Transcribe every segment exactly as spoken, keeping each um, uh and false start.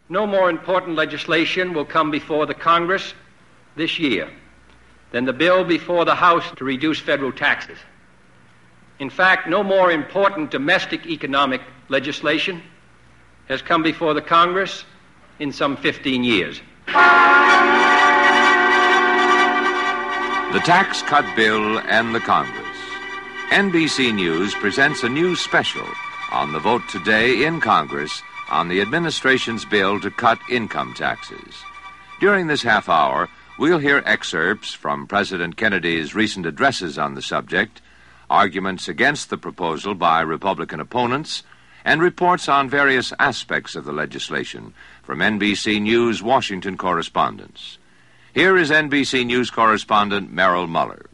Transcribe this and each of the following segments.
No more important legislation will come before the Congress this year than the bill before the House to reduce federal taxes. In fact, no more important domestic economic legislation has come before the Congress in some fifteen years. The tax cut bill and the Congress. N B C News presents a new special on the vote today in Congress on the administration's bill to cut income taxes. During this half hour, we'll hear excerpts from President Kennedy's recent addresses on the subject, arguments against the proposal by Republican opponents, and reports on various aspects of the legislation from N B C News Washington correspondents. Here is N B C News correspondent Merrill Muller.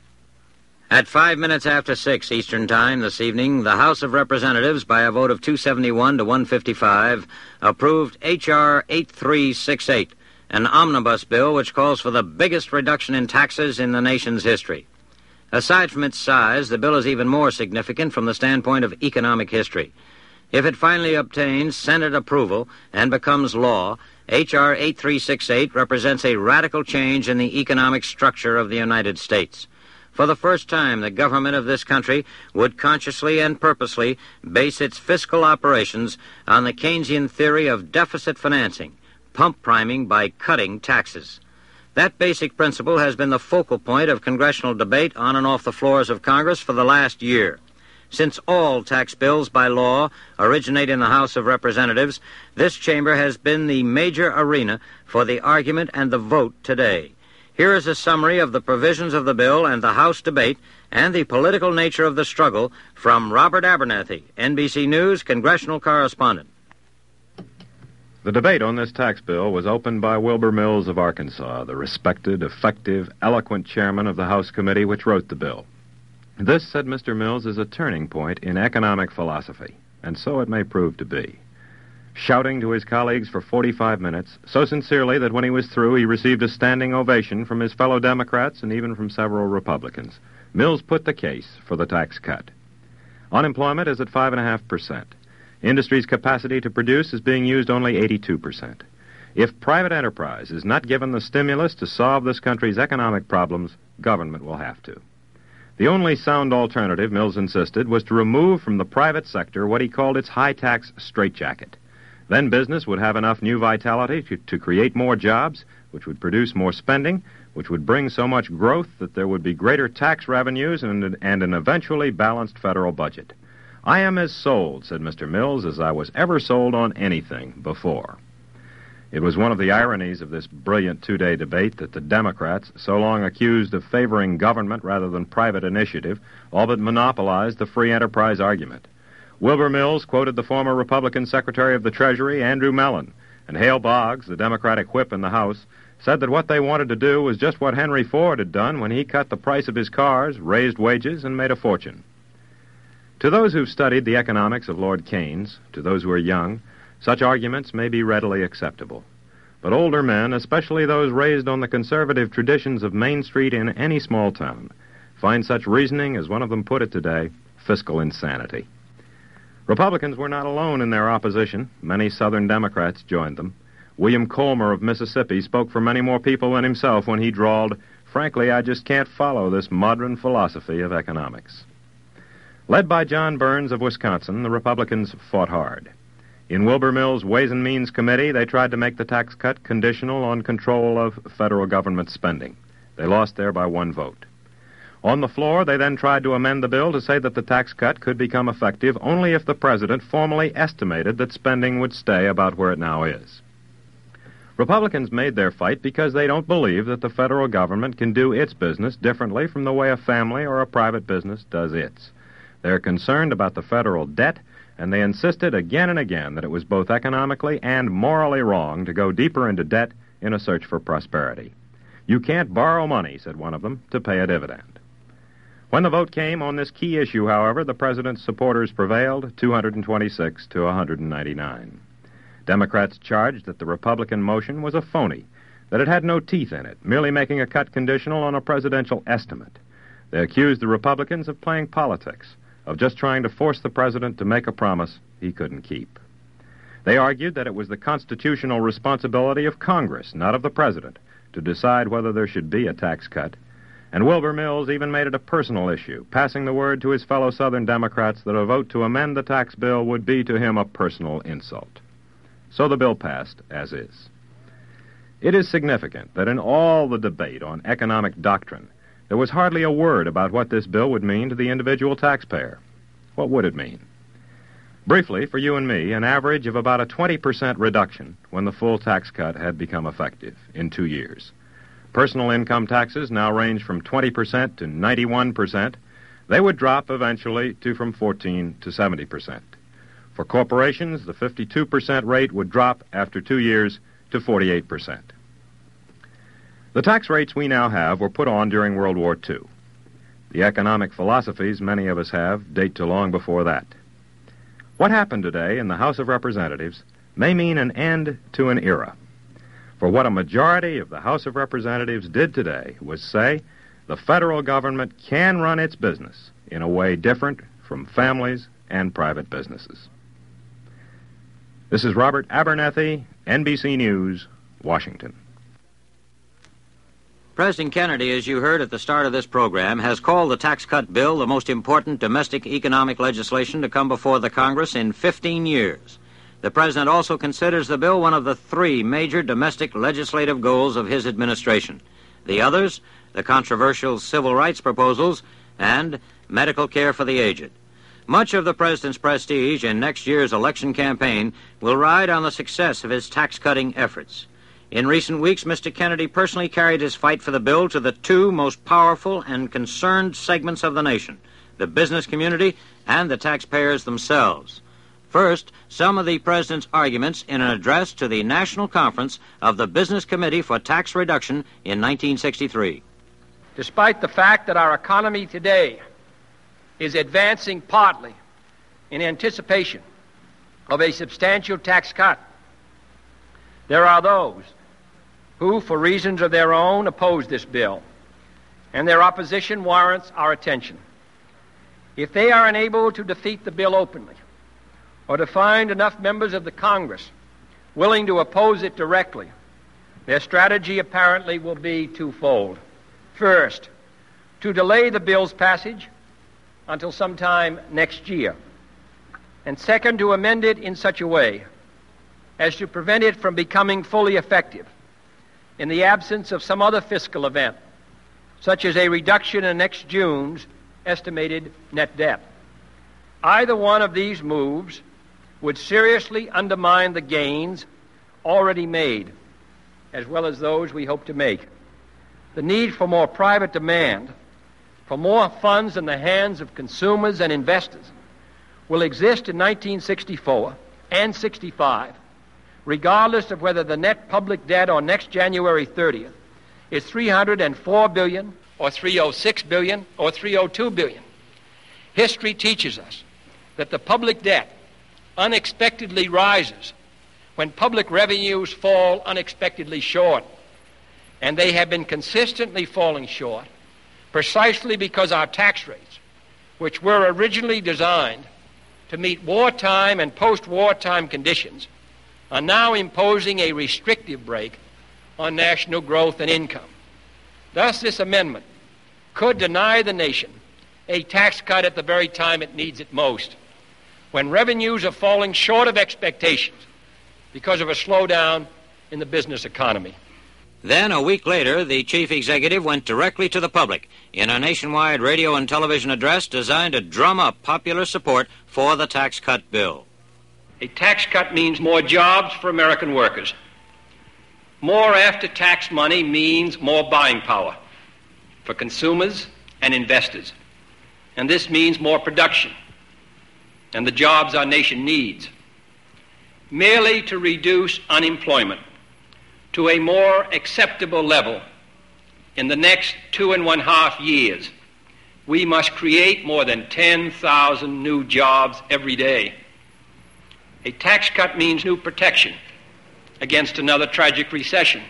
At five minutes after six Eastern Time this evening, the House of Representatives, by a vote of two seventy-one to one fifty-five, approved H R eighty-three sixty-eight, an omnibus bill which calls for the biggest reduction in taxes in the nation's history. Aside from its size, the bill is even more significant from the standpoint of economic history. If it finally obtains Senate approval and becomes law, H R eighty-three sixty-eight represents a radical change in the economic structure of the United States. For the first time, the government of this country would consciously and purposely base its fiscal operations on the Keynesian theory of deficit financing, pump priming by cutting taxes. That basic principle has been the focal point of congressional debate on and off the floors of Congress for the last year. Since all tax bills by law originate in the House of Representatives, this chamber has been the major arena for the argument and the vote today. Here is a summary of the provisions of the bill and the House debate and the political nature of the struggle from Robert Abernathy, N B C News congressional correspondent. The debate on this tax bill was opened by Wilbur Mills of Arkansas, the respected, effective, eloquent chairman of the House committee which wrote the bill. This, said Mister Mills, is a turning point in economic philosophy, and so it may prove to be. Shouting to his colleagues for forty-five minutes, so sincerely that when he was through he received a standing ovation from his fellow Democrats and even from several Republicans, Mills put the case for the tax cut. Unemployment is at five point five percent. Industry's capacity to produce is being used only eighty-two percent. If private enterprise is not given the stimulus to solve this country's economic problems, government will have to. The only sound alternative, Mills insisted, was to remove from the private sector what he called its high-tax straitjacket. Then business would have enough new vitality to, to create more jobs, which would produce more spending, which would bring so much growth that there would be greater tax revenues and, and an eventually balanced federal budget. I am as sold, said Mister Mills, as I was ever sold on anything before. It was one of the ironies of this brilliant two-day debate that the Democrats, so long accused of favoring government rather than private initiative, all but monopolized the free enterprise argument. Wilbur Mills quoted the former Republican Secretary of the Treasury, Andrew Mellon, and Hale Boggs, the Democratic whip in the House, said that what they wanted to do was just what Henry Ford had done when he cut the price of his cars, raised wages, and made a fortune. To those who've studied the economics of Lord Keynes, to those who are young, such arguments may be readily acceptable. But older men, especially those raised on the conservative traditions of Main Street in any small town, find such reasoning, as one of them put it today, fiscal insanity. Republicans were not alone in their opposition. Many Southern Democrats joined them. William Colmer of Mississippi spoke for many more people than himself when he drawled, "Frankly, I just can't follow this modern philosophy of economics." Led by John Burns of Wisconsin, the Republicans fought hard. In Wilbur Mills' Ways and Means Committee, they tried to make the tax cut conditional on control of federal government spending. They lost there by one vote. On the floor, they then tried to amend the bill to say that the tax cut could become effective only if the president formally estimated that spending would stay about where it now is. Republicans made their fight because they don't believe that the federal government can do its business differently from the way a family or a private business does its. They're concerned about the federal debt, and they insisted again and again that it was both economically and morally wrong to go deeper into debt in a search for prosperity. You can't borrow money, said one of them, to pay a dividend. When the vote came on this key issue, however, the president's supporters prevailed, two hundred twenty-six to one hundred ninety-nine. Democrats charged that the Republican motion was a phony, that it had no teeth in it, merely making a cut conditional on a presidential estimate. They accused the Republicans of playing politics, of just trying to force the president to make a promise he couldn't keep. They argued that it was the constitutional responsibility of Congress, not of the President, to decide whether there should be a tax cut. And Wilbur Mills even made it a personal issue, passing the word to his fellow Southern Democrats that a vote to amend the tax bill would be to him a personal insult. So the bill passed as is. It is significant that in all the debate on economic doctrine, there was hardly a word about what this bill would mean to the individual taxpayer. What would it mean? Briefly, for you and me, an average of about a twenty percent reduction when the full tax cut had become effective in two years. Personal income taxes now range from twenty percent to ninety-one percent. They would drop eventually to from fourteen to seventy percent. For corporations, the fifty-two percent rate would drop after two years to forty-eight percent. The tax rates we now have were put on during World War Two. The economic philosophies many of us have date to long before that. What happened today in the House of Representatives may mean an end to an era. For what a majority of the House of Representatives did today was say the federal government can run its business in a way different from families and private businesses. This is Robert Abernethy, N B C News, Washington. President Kennedy, as you heard at the start of this program, has called the tax cut bill the most important domestic economic legislation to come before the Congress in fifteen years. The President also considers the bill one of the three major domestic legislative goals of his administration. The others, the controversial civil rights proposals and medical care for the aged. Much of the President's prestige in next year's election campaign will ride on the success of his tax-cutting efforts. In recent weeks, Mister Kennedy personally carried his fight for the bill to the two most powerful and concerned segments of the nation, the business community and the taxpayers themselves. First, some of the President's arguments in an address to the National Conference of the Business Committee for Tax Reduction in nineteen sixty-three. Despite the fact that our economy today is advancing partly in anticipation of a substantial tax cut, there are those who, for reasons of their own, oppose this bill, and their opposition warrants our attention. If they are unable to defeat the bill openly, or to find enough members of the Congress willing to oppose it directly, their strategy apparently will be twofold. First, to delay the bill's passage until sometime next year, and second, to amend it in such a way as to prevent it from becoming fully effective in the absence of some other fiscal event, such as a reduction in next June's estimated net debt. Either one of these moves would seriously undermine the gains already made, as well as those we hope to make. The need for more private demand, for more funds in the hands of consumers and investors, will exist in nineteen sixty-four and sixty-five, regardless of whether the net public debt on next January thirtieth is three hundred four billion dollars or three hundred six billion dollars or three hundred two billion dollars. History teaches us that the public debt unexpectedly rises when public revenues fall unexpectedly short, and they have been consistently falling short precisely because our tax rates, which were originally designed to meet wartime and post-wartime conditions, are now imposing a restrictive brake on national growth and income. Thus, this amendment could deny the nation a tax cut at the very time it needs it most, when revenues are falling short of expectations because of a slowdown in the business economy. Then, a week later, the chief executive went directly to the public in a nationwide radio and television address designed to drum up popular support for the tax cut bill. A tax cut means more jobs for American workers. More after-tax money means more buying power for consumers and investors. And this means more production and the jobs our nation needs. Merely to reduce unemployment to a more acceptable level in the next two and one half years, we must create more than ten thousand new jobs every day. A tax cut means new protection against another tragic recession.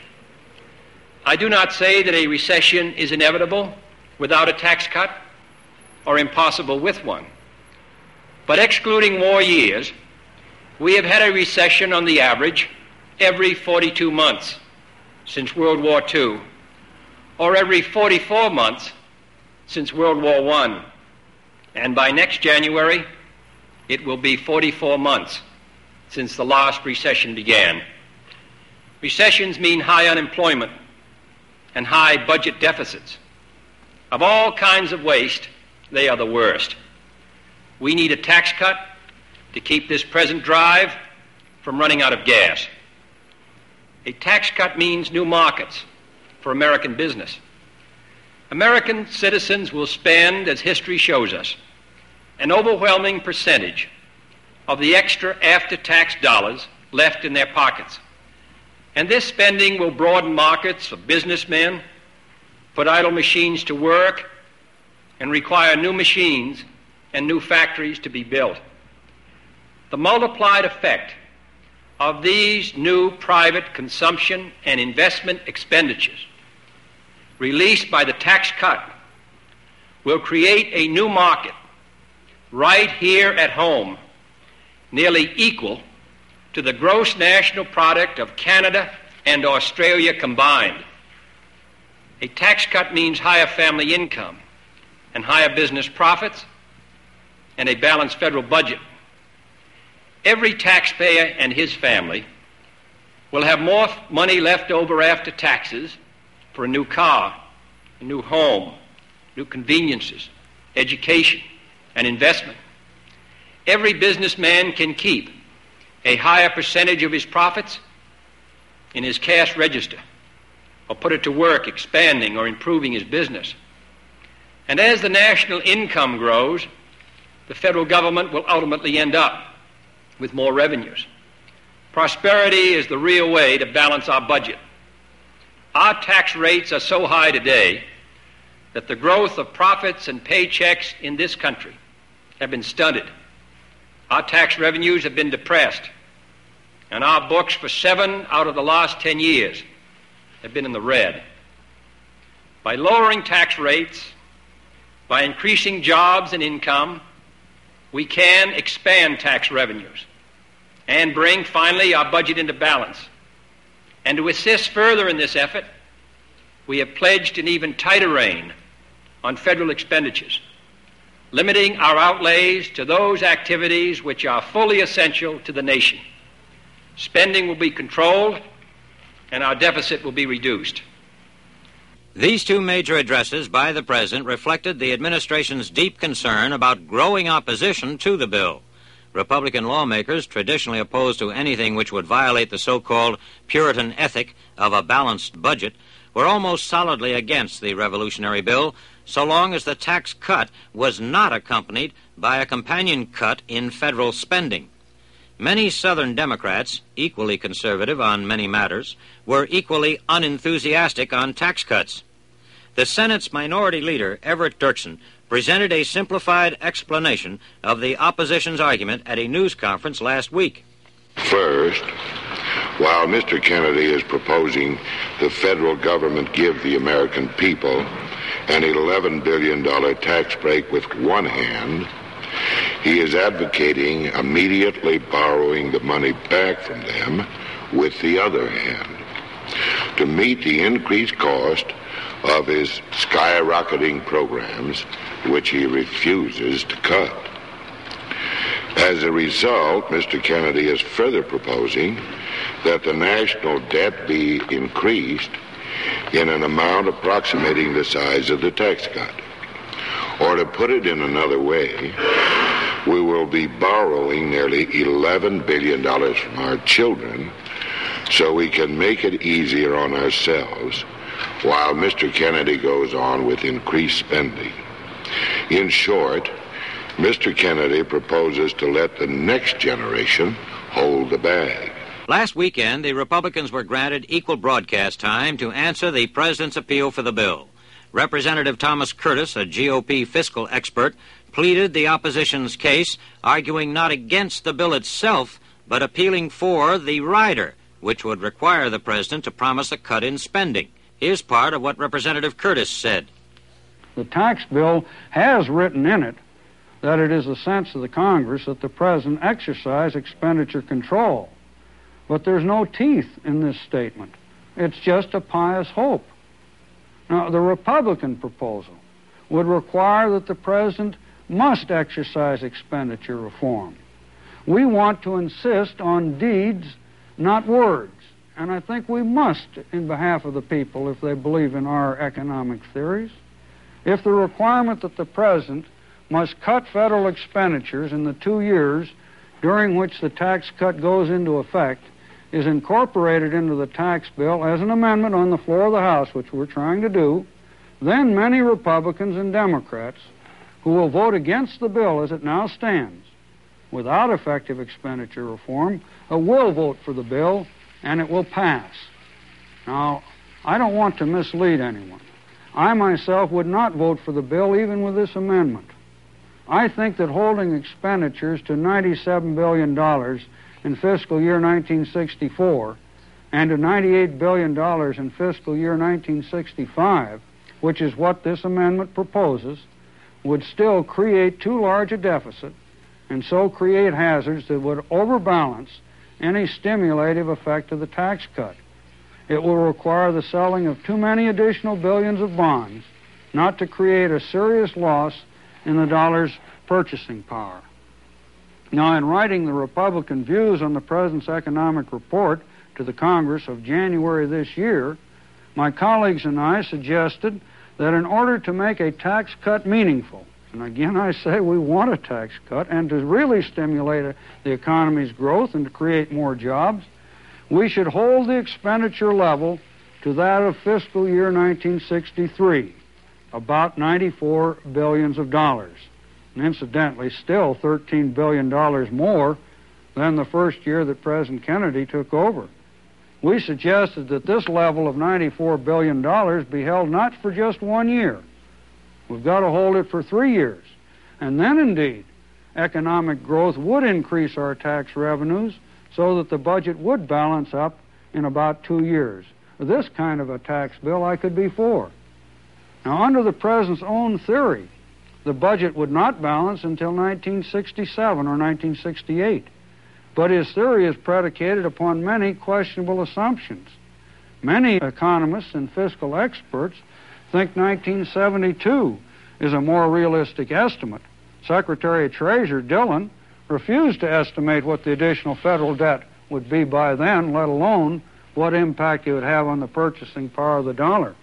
I do not say that a recession is inevitable without a tax cut or impossible with one. But excluding war years, We have had a recession on the average every forty-two months since World War Two, or every forty-four months since World War One. And by next January, it will be forty-four months since the last recession began. Recessions mean high unemployment and high budget deficits. Of all kinds of waste, they are the worst. We need a tax cut to keep this present drive from running out of gas. A tax cut means new markets for American business. American citizens will spend, as history shows us, an overwhelming percentage of the extra after-tax dollars left in their pockets. And this spending will broaden markets for businessmen, put idle machines to work, and require new machines and new factories to be built. The multiplied effect of these new private consumption and investment expenditures released by the tax cut will create a new market right here at home, nearly equal to the gross national product of Canada and Australia combined. A tax cut means higher family income and higher business profits and a balanced federal budget. Every taxpayer and his family will have more money left over after taxes for a new car, a new home, new conveniences, education, and investment. Every businessman can keep a higher percentage of his profits in his cash register or put it to work expanding or improving his business. And as the national income grows, the federal government will ultimately end up with more revenues. Prosperity is the real way to balance our budget. Our tax rates are so high today that the growth of profits and paychecks in this country have been stunted. Our tax revenues have been depressed, and our books for seven out of the last ten years have been in the red. By lowering tax rates, by increasing jobs and income, we can expand tax revenues and bring, finally, our budget into balance. And to assist further in this effort, we have pledged an even tighter rein on federal expenditures, limiting our outlays to those activities which are fully essential to the nation. Spending will be controlled, and our deficit will be reduced. These two major addresses by the President reflected the administration's deep concern about growing opposition to the bill. Republican lawmakers, traditionally opposed to anything which would violate the so-called Puritan ethic of a balanced budget, were almost solidly against the revolutionary bill so long as the tax cut was not accompanied by a companion cut in federal spending. Many Southern Democrats, equally conservative on many matters, were equally unenthusiastic on tax cuts. The Senate's minority leader, Everett Dirksen, presented a simplified explanation of the opposition's argument at a news conference last week. First, while Mister Kennedy is proposing the federal government give the American people an eleven billion dollars tax break with one hand, he is advocating immediately borrowing the money back from them with the other hand to meet the increased cost of his skyrocketing programs, which he refuses to cut. As a result, Mister Kennedy is further proposing that the national debt be increased in an amount approximating the size of the tax cut. Or to put it in another way, we will be borrowing nearly eleven billion dollars from our children so we can make it easier on ourselves while Mister Kennedy goes on with increased spending. In short, Mister Kennedy proposes to let the next generation hold the bag. Last weekend, the Republicans were granted equal broadcast time to answer the President's appeal for the bill. Representative Thomas Curtis, a G O P fiscal expert, pleaded the opposition's case, arguing not against the bill itself, but appealing for the rider, which would require the President to promise a cut in spending. Here's part of what Representative Curtis said. The tax bill has written in it that it is the sense of the Congress that the President exercise expenditure control. But there's no teeth in this statement. It's just a pious hope. Now, the Republican proposal would require that the President must exercise expenditure reform. We want to insist on deeds, not words. And I think we must, in behalf of the people, if they believe in our economic theories. If the requirement that the President must cut federal expenditures in the two years during which the tax cut goes into effect is incorporated into the tax bill as an amendment on the floor of the House, which we're trying to do, then many Republicans and Democrats who will vote against the bill as it now stands without effective expenditure reform uh, will vote for the bill, and it will pass. Now, I don't want to mislead anyone. I myself would not vote for the bill even with this amendment. I think that holding expenditures to ninety-seven billion dollars in fiscal year nineteen sixty-four and to ninety-eight billion dollars in fiscal year nineteen sixty-five, which is what this amendment proposes, would still create too large a deficit and so create hazards that would overbalance any stimulative effect of the tax cut. It will require the selling of too many additional billions of bonds not to create a serious loss in the dollar's purchasing power. Now, in writing the Republican views on the President's economic report to the Congress of January this year, my colleagues and I suggested that in order to make a tax cut meaningful, and again I say we want a tax cut, and to really stimulate a, the economy's growth and to create more jobs, we should hold the expenditure level to that of fiscal year nineteen sixty-three, about ninety-four billions of dollars. And incidentally, still thirteen billion dollars more than the first year that President Kennedy took over. We suggested that this level of ninety-four billion dollars be held not for just one year. We've got to hold it for three years. And then, indeed, economic growth would increase our tax revenues so that the budget would balance up in about two years. This kind of a tax bill I could be for. Now, under the President's own theory, the budget would not balance until nineteen sixty-seven or nineteen sixty-eight. But his theory is predicated upon many questionable assumptions. Many economists and fiscal experts think nineteen seventy-two is a more realistic estimate. Secretary of Treasury Dillon refused to estimate what the additional federal debt would be by then, let alone what impact it would have on the purchasing power of the dollar.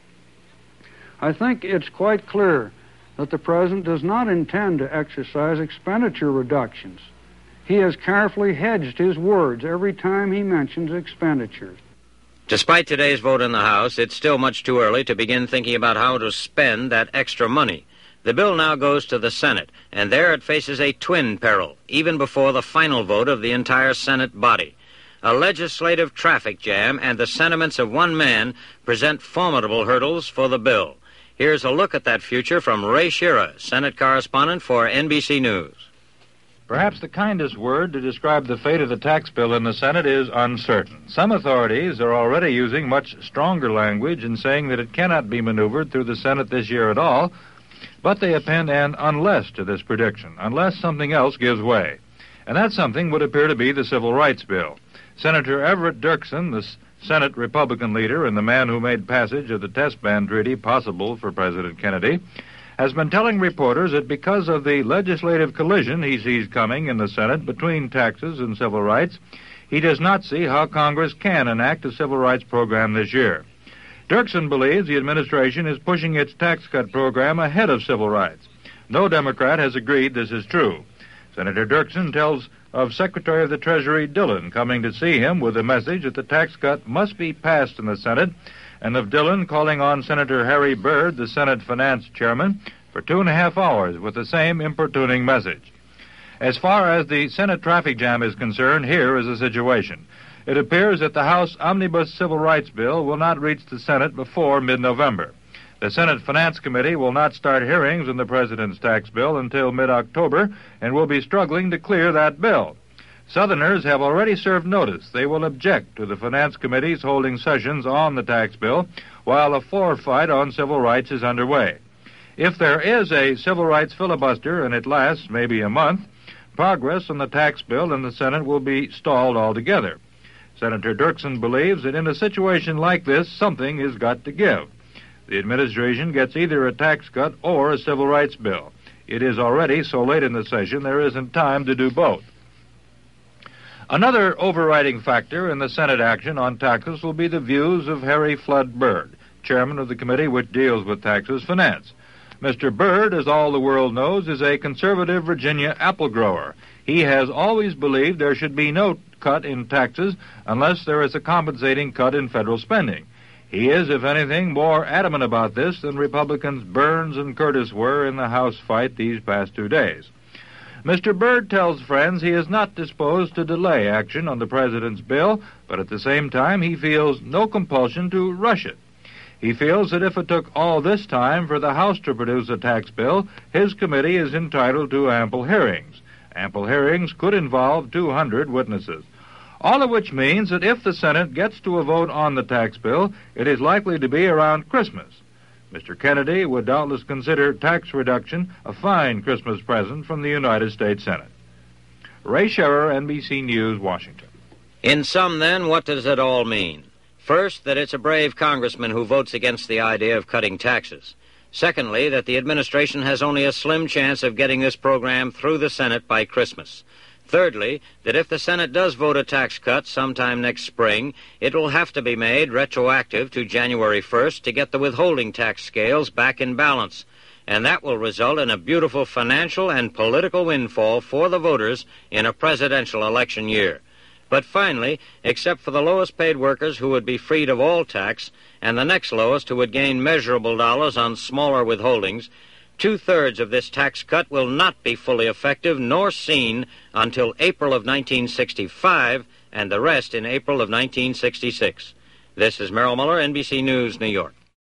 I think it's quite clear that the President does not intend to exercise expenditure reductions. He has carefully hedged his words every time he mentions expenditures. Despite today's vote in the House, it's still much too early to begin thinking about how to spend that extra money. The bill now goes to the Senate, and there it faces a twin peril, even before the final vote of the entire Senate body. A legislative traffic jam and the sentiments of one man present formidable hurdles for the bill. Here's a look at that future from Ray Shira, Senate correspondent for N B C News. Perhaps the kindest word to describe the fate of the tax bill in the Senate is uncertain. Some authorities are already using much stronger language in saying that it cannot be maneuvered through the Senate this year at all, but they append an unless to this prediction, unless something else gives way. And that something would appear to be the Civil Rights Bill. Senator Everett Dirksen, the Senate Republican leader and the man who made passage of the Test Ban Treaty possible for President Kennedy, has been telling reporters that because of the legislative collision he sees coming in the Senate between taxes and civil rights, he does not see how Congress can enact a civil rights program this year. Dirksen believes the administration is pushing its tax cut program ahead of civil rights. No Democrat has agreed this is true. Senator Dirksen tells of Secretary of the Treasury Dillon coming to see him with a message that the tax cut must be passed in the Senate, and of Dillon calling on Senator Harry Byrd, the Senate Finance Chairman, for two and a half hours with the same importuning message. As far as the Senate traffic jam is concerned, here is the situation. It appears that the House Omnibus Civil Rights Bill will not reach the Senate before mid-November. The Senate Finance Committee will not start hearings on the President's tax bill until mid-October and will be struggling to clear that bill. Southerners have already served notice they will object to the Finance Committee's holding sessions on the tax bill while a floor fight on civil rights is underway. If there is a civil rights filibuster and it lasts maybe a month, progress on the tax bill in the Senate will be stalled altogether. Senator Dirksen believes that in a situation like this, something has got to give. The administration gets either a tax cut or a civil rights bill. It is already so late in the session there isn't time to do both. Another overriding factor in the Senate action on taxes will be the views of Harry Flood Byrd, chairman of the committee which deals with taxes finance. Mister Byrd, as all the world knows, is a conservative Virginia apple grower. He has always believed there should be no cut in taxes unless there is a compensating cut in federal spending. He is, if anything, more adamant about this than Republicans Burns and Curtis were in the House fight these past two days. Mister Byrd tells friends he is not disposed to delay action on the president's bill, but at the same time he feels no compulsion to rush it. He feels that if it took all this time for the House to produce a tax bill, his committee is entitled to ample hearings. Ample hearings could involve two hundred witnesses. All of which means that if the Senate gets to a vote on the tax bill, it is likely to be around Christmas. Mister Kennedy would doubtless consider tax reduction a fine Christmas present from the United States Senate. Ray Scherer, N B C News, Washington. In sum, then, what does it all mean? First, that it's a brave congressman who votes against the idea of cutting taxes. Secondly, that the administration has only a slim chance of getting this program through the Senate by Christmas. Thirdly, that if the Senate does vote a tax cut sometime next spring, it will have to be made retroactive to January first to get the withholding tax scales back in balance. And that will result in a beautiful financial and political windfall for the voters in a presidential election year. But finally, except for the lowest paid workers who would be freed of all tax, and the next lowest who would gain measurable dollars on smaller withholdings, two-thirds of this tax cut will not be fully effective nor seen until April of nineteen sixty-five, and the rest in April of nineteen sixty-six. This is Merrill Muller, N B C News, New York.